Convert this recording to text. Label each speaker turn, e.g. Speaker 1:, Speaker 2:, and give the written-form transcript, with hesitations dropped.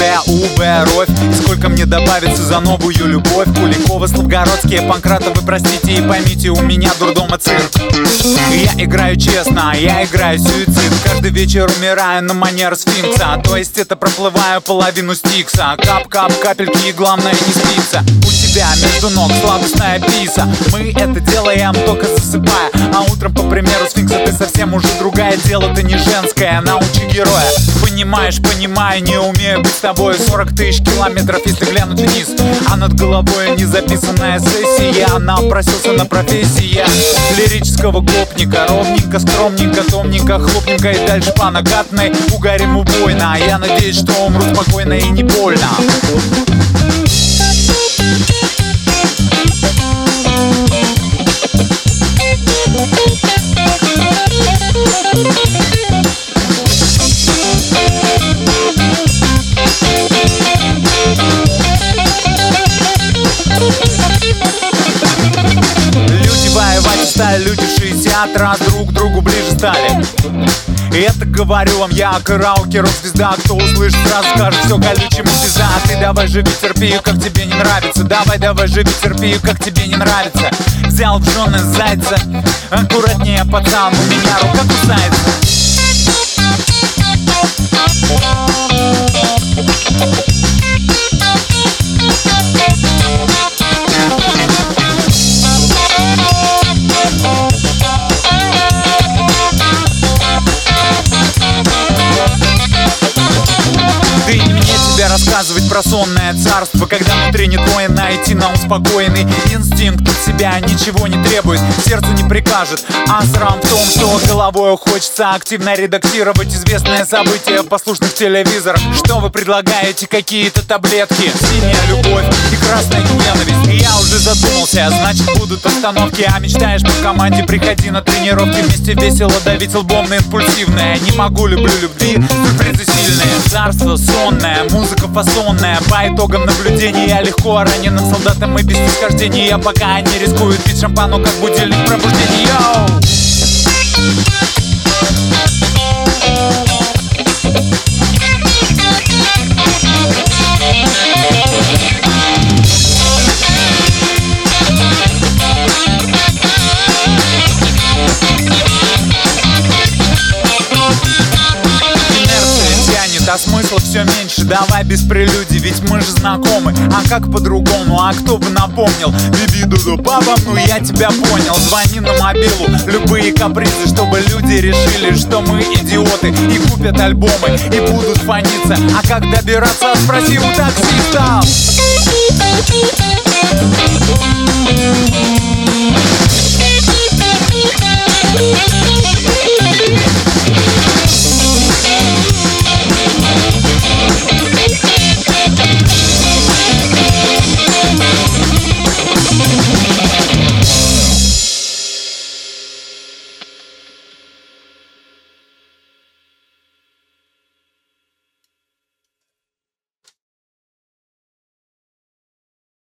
Speaker 1: Д, У, Б, Ровь. И сколько мне добавится за новую любовь? Куликовы, Славгородские, Панкратовы, простите и поймите, у меня дурдом и цирк. Я играю честно, я играю суицид. Каждый вечер умираю на манер сфинкса. То есть это проплываю половину стикса. Кап-кап, капельки и главное не спится. У тебя между ног сладостная писа. Мы это делаем только засыпая. А утром, по примеру сфинкса, ты совсем уже другая. Дело-то не женское, научи героя. Понимаешь, понимаю, не умею быть с тобой. 40 тысяч километров, если глянуть вниз. А над головой незаписанная сессия. Напросился на профессия лирического гопника. Ровненько, скромненько, томненько, хлопненько и дальше по накатной. Угорим убойно. Я надеюсь, что умру спокойно и не больно. Люди воевать стали, люди в 60 раз друг к другу ближе стали. И это говорю вам я, караоке, рок-звезда. Кто услышит, сразу скажет, все колючему пизда. Ты давай живи, терпи, как тебе не нравится. Давай живи, терпи, как тебе не нравится. Взял в жены зайца. Аккуратнее, пацан, у меня рука кусается. Ты не мне тебе рассказывать про сонное царство, когда внутри не твое найти на успокоенный инстинкт от себя ничего не требует, сердцу не прикажет. А срам в том, что головой хочется активно редактировать известные события в послушных телевизорах. Что вы предлагаете, какие-то таблетки? Синяя любовь и красная ненависть. И я уже задумался, значит будут остановки. А мечтаешь по команде, приходи на тренировки. Вместе весело давить лбом на импульсивное. Не могу, люблю любви, сюрпризы сильные. Царство сонное, музыка фасонная. По итогам наблюдений я легко раненым солдатам и без снисхождения. Пока они рискуют пить шампану, как будильник пробуждения. Йоу! А смысла все меньше, давай без прелюдий, ведь мы же знакомы. А как по-другому, а кто бы напомнил? Биби-ду-ду, папа, ну я тебя понял. Звони на мобилу, любые капризы, чтобы люди решили, что мы идиоты. И купят альбомы, и будут фаниться. А как добираться, спроси у таксиста.